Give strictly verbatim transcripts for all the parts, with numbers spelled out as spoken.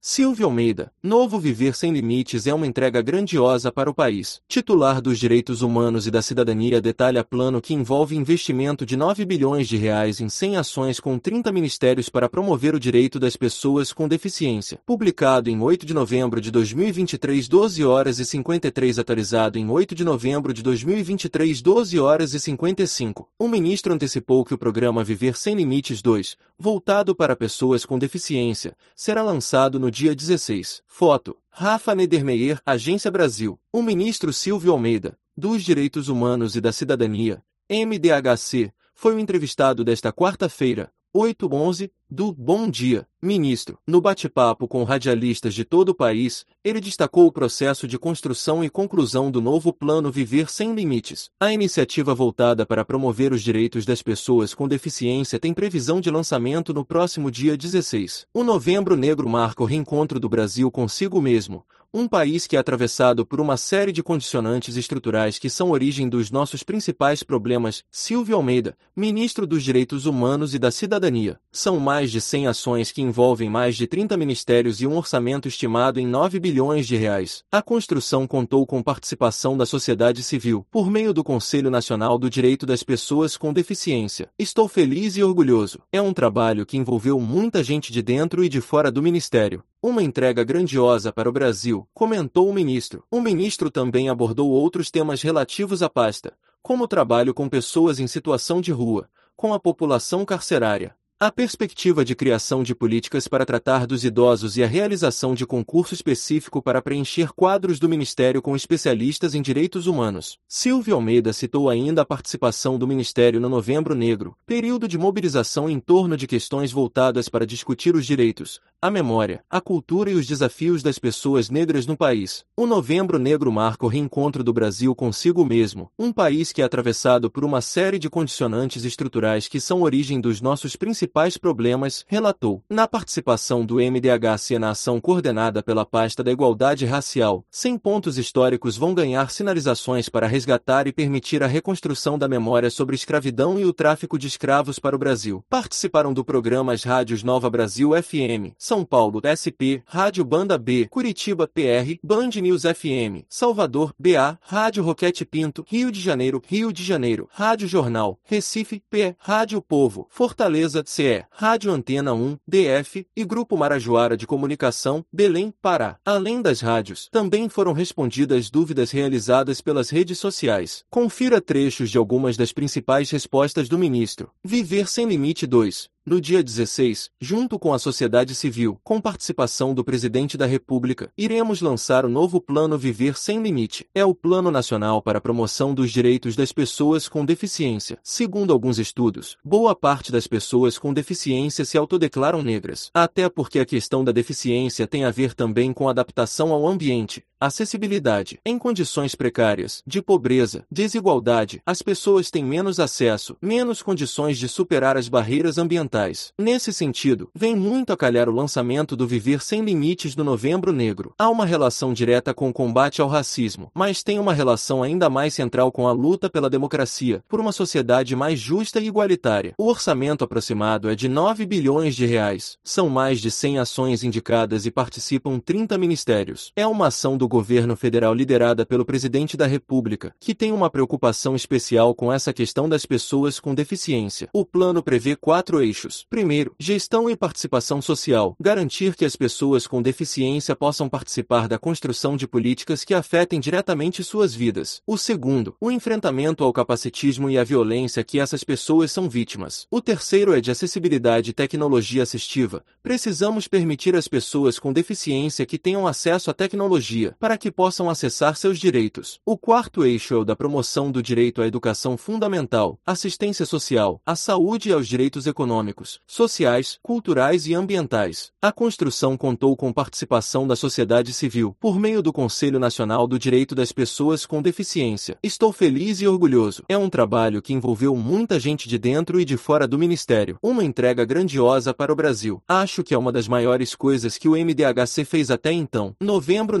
Silvio Almeida, Novo Viver Sem Limites é uma entrega grandiosa para o país. Titular dos Direitos Humanos e da Cidadania detalha plano que envolve investimento de nove bilhões de reais em cem ações com trinta ministérios para promover o direito das pessoas com deficiência. Publicado em oito de novembro de dois mil e vinte e três, doze horas e cinquenta e três, atualizado em oito de novembro de dois mil e vinte e três, doze horas e cinquenta e cinco. O ministro antecipou que o programa Viver Sem Limites dois, voltado para pessoas com deficiência, será lançado no dia dezesseis. Foto: Rafa Nedermeyer, Agência Brasil. O ministro Silvio Almeida, dos Direitos Humanos e da Cidadania, M D H C, foi o entrevistado desta quarta-feira, oito do onze, do Bom Dia, Ministro. No bate-papo com radialistas de todo o país, ele destacou o processo de construção e conclusão do novo Plano Viver Sem Limites. A iniciativa voltada para promover os direitos das pessoas com deficiência tem previsão de lançamento no próximo dia dezesseis. O Novembro Negro marca o reencontro do Brasil consigo mesmo, um país que é atravessado por uma série de condicionantes estruturais que são origem dos nossos principais problemas. Silvio Almeida, ministro dos Direitos Humanos e da Cidadania. São mais de cem ações que envolvem mais de trinta ministérios e um orçamento estimado em nove bilhões de reais. A construção contou com participação da sociedade civil, por meio do Conselho Nacional do Direito das Pessoas com Deficiência. Estou feliz e orgulhoso. É um trabalho que envolveu muita gente de dentro e de fora do ministério. Uma entrega grandiosa para o Brasil, comentou o ministro. O ministro também abordou outros temas relativos à pasta, como o trabalho com pessoas em situação de rua, com a população carcerária, a perspectiva de criação de políticas para tratar dos idosos e a realização de concurso específico para preencher quadros do Ministério com especialistas em direitos humanos. Silvio Almeida citou ainda a participação do Ministério no Novembro Negro, período de mobilização em torno de questões voltadas para discutir os direitos, a memória, a cultura e os desafios das pessoas negras no país. O Novembro Negro marca o reencontro do Brasil consigo mesmo, um país que é atravessado por uma série de condicionantes estruturais que são origem dos nossos principais problemas, relatou. Na participação do M D H C na ação coordenada pela pasta da Igualdade Racial, cem pontos históricos vão ganhar sinalizações para resgatar e permitir a reconstrução da memória sobre escravidão e o tráfico de escravos para o Brasil. Participaram do programa as rádios Nova Brasil F M, São Paulo S P, Rádio Banda B, Curitiba P R, Band News F M, Salvador B A, Rádio Roquete Pinto, Rio de Janeiro, Rio de Janeiro, Rádio Jornal, Recife P, Rádio Povo, Fortaleza C E, Rádio Antena um, D F, e Grupo Marajoara de Comunicação, Belém, Pará. Além das rádios, também foram respondidas dúvidas realizadas pelas redes sociais. Confira trechos de algumas das principais respostas do ministro. Viver Sem Limite dois. No dia dezesseis, junto com a sociedade civil, com participação do Presidente da República, iremos lançar o novo Plano Viver Sem Limite. É o Plano Nacional para a Promoção dos Direitos das Pessoas com Deficiência. Segundo alguns estudos, boa parte das pessoas com deficiência se autodeclaram negras. Até porque a questão da deficiência tem a ver também com adaptação ao ambiente, acessibilidade. Em condições precárias, de pobreza, desigualdade, as pessoas têm menos acesso, menos condições de superar as barreiras ambientais. Nesse sentido, vem muito a calhar o lançamento do Viver Sem Limites do Novembro Negro. Há uma relação direta com o combate ao racismo, mas tem uma relação ainda mais central com a luta pela democracia, por uma sociedade mais justa e igualitária. O orçamento aproximado é de nove bilhões de reais. São mais de cem ações indicadas e participam trinta ministérios. É uma ação do governo federal liderada pelo Presidente da República, que tem uma preocupação especial com essa questão das pessoas com deficiência. O plano prevê quatro eixos. Primeiro, gestão e participação social. Garantir que as pessoas com deficiência possam participar da construção de políticas que afetem diretamente suas vidas. O segundo, o enfrentamento ao capacitismo e à violência que essas pessoas são vítimas. O terceiro é de acessibilidade e tecnologia assistiva. Precisamos permitir às pessoas com deficiência que tenham acesso à tecnologia, para que possam acessar seus direitos. O quarto eixo é o da promoção do direito à educação fundamental, assistência social, à saúde e aos direitos econômicos, sociais, culturais e ambientais. A construção contou com participação da sociedade civil, por meio do Conselho Nacional do Direito das Pessoas com Deficiência. Estou feliz e orgulhoso. É um trabalho que envolveu muita gente de dentro e de fora do Ministério. Uma entrega grandiosa para o Brasil. Acho que é uma das maiores coisas que o M D H C fez até então. Novembro Negro é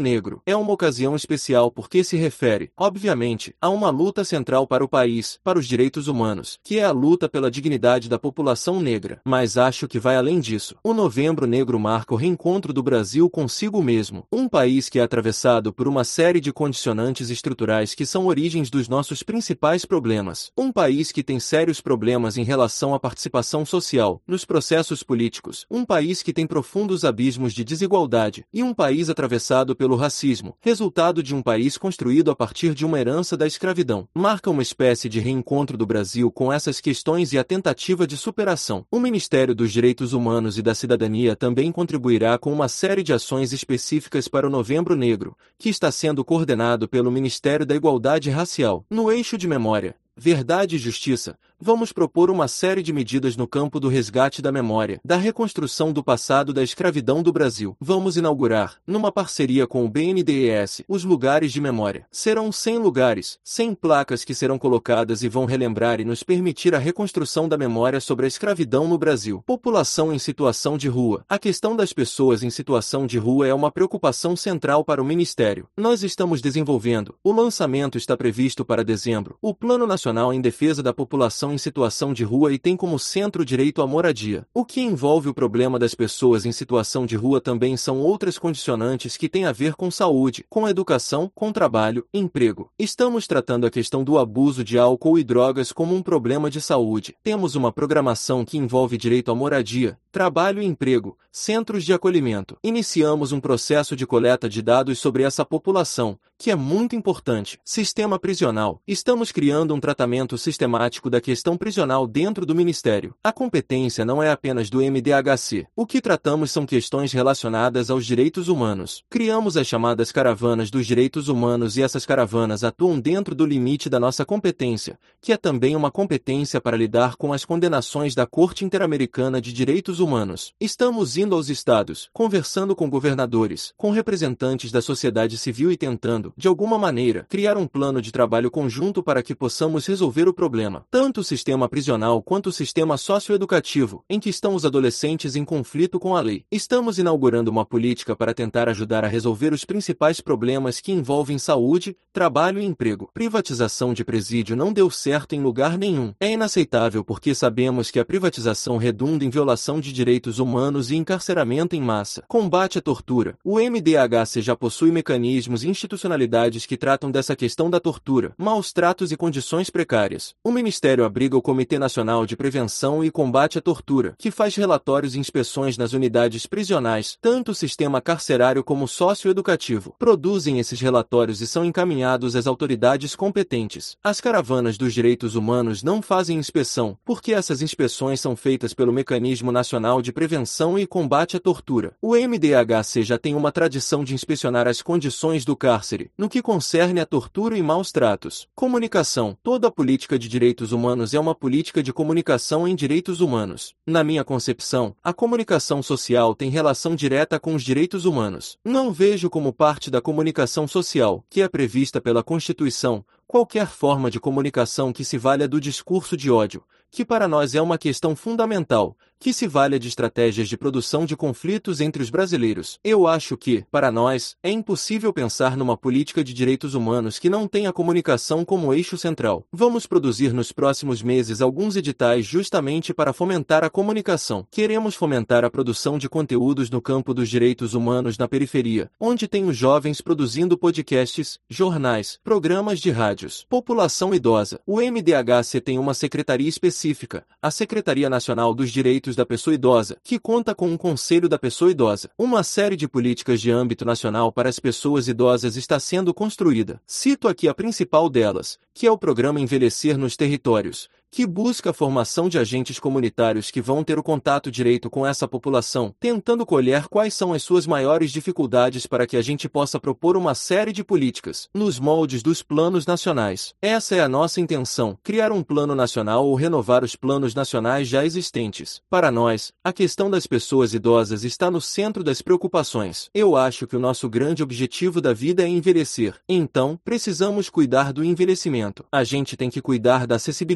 é uma ocasião especial porque se refere, obviamente, a uma luta central para o país, para os direitos humanos, que é a luta pela dignidade da população negra. Mas acho que vai além disso. O Novembro Negro marca o reencontro do Brasil consigo mesmo, um país que é atravessado por uma série de condicionantes estruturais que são origens dos nossos principais problemas. Um país que tem sérios problemas em relação à participação social, nos processos políticos. Um país que tem profundos abismos de desigualdade. E um país atravessado pelo racismo, resultado de um país construído a partir de uma herança da escravidão. Marca uma espécie de reencontro do Brasil com essas questões e a tentativa de superação. O Ministério dos Direitos Humanos e da Cidadania também contribuirá com uma série de ações específicas para o Novembro Negro, que está sendo coordenado pelo Ministério da Igualdade Racial. No eixo de memória, verdade e justiça, vamos propor uma série de medidas no campo do resgate da memória, da reconstrução do passado da escravidão do Brasil. Vamos inaugurar, numa parceria com o B N D E S, os lugares de memória. Serão cem lugares, cem placas que serão colocadas e vão relembrar e nos permitir a reconstrução da memória sobre a escravidão no Brasil. População em situação de rua. A questão das pessoas em situação de rua é uma preocupação central para o Ministério. Nós estamos desenvolvendo, o lançamento está previsto para dezembro, o Plano Nacional em Defesa da População em situação de rua e tem como centro o direito à moradia. O que envolve o problema das pessoas em situação de rua também são outras condicionantes que têm a ver com saúde, com educação, com trabalho, emprego. Estamos tratando a questão do abuso de álcool e drogas como um problema de saúde. Temos uma programação que envolve direito à moradia, trabalho e emprego, centros de acolhimento. Iniciamos um processo de coleta de dados sobre essa população, que é muito importante. Sistema prisional. Estamos criando um tratamento sistemático da questão prisional dentro do Ministério. A competência não é apenas do M D H C. O que tratamos são questões relacionadas aos direitos humanos. Criamos as chamadas caravanas dos direitos humanos e essas caravanas atuam dentro do limite da nossa competência, que é também uma competência para lidar com as condenações da Corte Interamericana de Direitos Humanos. Estamos indo aos estados, conversando com governadores, com representantes da sociedade civil e tentando, de alguma maneira, criar um plano de trabalho conjunto para que possamos resolver o problema. Tanto o sistema prisional quanto o sistema socioeducativo, em que estão os adolescentes em conflito com a lei. Estamos inaugurando uma política para tentar ajudar a resolver os principais problemas que envolvem saúde, trabalho e emprego. Privatização de presídio não deu certo em lugar nenhum. É inaceitável porque sabemos que a privatização redunda em violação de direitos humanos e encarceramento em massa. Combate à tortura. O M D H C já possui mecanismos e institucionalidades que tratam dessa questão da tortura, maus tratos e condições precárias. O Ministério abriga o Comitê Nacional de Prevenção e Combate à Tortura, que faz relatórios e inspeções nas unidades prisionais, tanto o sistema carcerário como socioeducativo. Produzem esses relatórios e são encaminhados às autoridades competentes. As caravanas dos direitos humanos não fazem inspeção, porque essas inspeções são feitas pelo Mecanismo Nacional de Prevenção e Combate à Tortura. O M D H C já tem uma tradição de inspecionar as condições do cárcere, no que concerne a tortura e maus tratos. Comunicação. Toda a política de direitos humanos é uma política de comunicação em direitos humanos. Na minha concepção, a comunicação social tem relação direta com os direitos humanos. Não vejo como parte da comunicação social, que é prevista pela Constituição, qualquer forma de comunicação que se valha do discurso de ódio, que para nós é uma questão fundamental, que se valha de estratégias de produção de conflitos entre os brasileiros. Eu acho que, para nós, é impossível pensar numa política de direitos humanos que não tenha a comunicação como eixo central. Vamos produzir nos próximos meses alguns editais justamente para fomentar a comunicação. Queremos fomentar a produção de conteúdos no campo dos direitos humanos na periferia, onde tem os jovens produzindo podcasts, jornais, programas de rádios. População idosa. O M D H C tem uma secretaria específica, a Secretaria Nacional dos Direitos da Pessoa Idosa, que conta com um Conselho da Pessoa Idosa. Uma série de políticas de âmbito nacional para as pessoas idosas está sendo construída. Cito aqui a principal delas, que é o Programa Envelhecer nos Territórios, que busca a formação de agentes comunitários que vão ter o contato direito com essa população, tentando colher quais são as suas maiores dificuldades para que a gente possa propor uma série de políticas, nos moldes dos planos nacionais. Essa é a nossa intenção, criar um plano nacional ou renovar os planos nacionais já existentes. Para nós, a questão das pessoas idosas está no centro das preocupações. Eu acho que o nosso grande objetivo da vida é envelhecer. Então, precisamos cuidar do envelhecimento. A gente tem que cuidar da acessibilidade,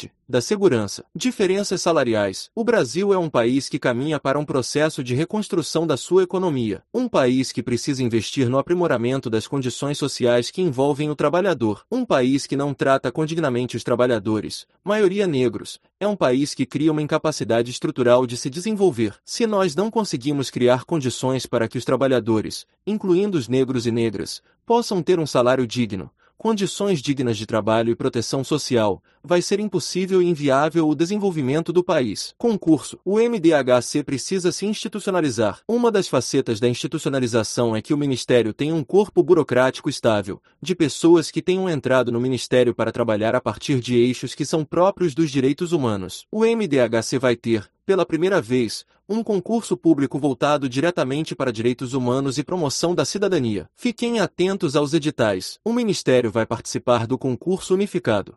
saúde, da segurança. Diferenças salariais. O Brasil é um país que caminha para um processo de reconstrução da sua economia. Um país que precisa investir no aprimoramento das condições sociais que envolvem o trabalhador. Um país que não trata condignamente os trabalhadores, maioria negros. É um país que cria uma incapacidade estrutural de se desenvolver. Se nós não conseguimos criar condições para que os trabalhadores, incluindo os negros e negras, possam ter um salário digno, condições dignas de trabalho e proteção social, vai ser impossível e inviável o desenvolvimento do país. Concurso. O M D H C precisa se institucionalizar. Uma das facetas da institucionalização é que o Ministério tenha um corpo burocrático estável, de pessoas que tenham entrado no Ministério para trabalhar a partir de eixos que são próprios dos direitos humanos. O M D H C vai ter, pela primeira vez, um concurso público voltado diretamente para direitos humanos e promoção da cidadania. Fiquem atentos aos editais. O Ministério vai participar do concurso unificado.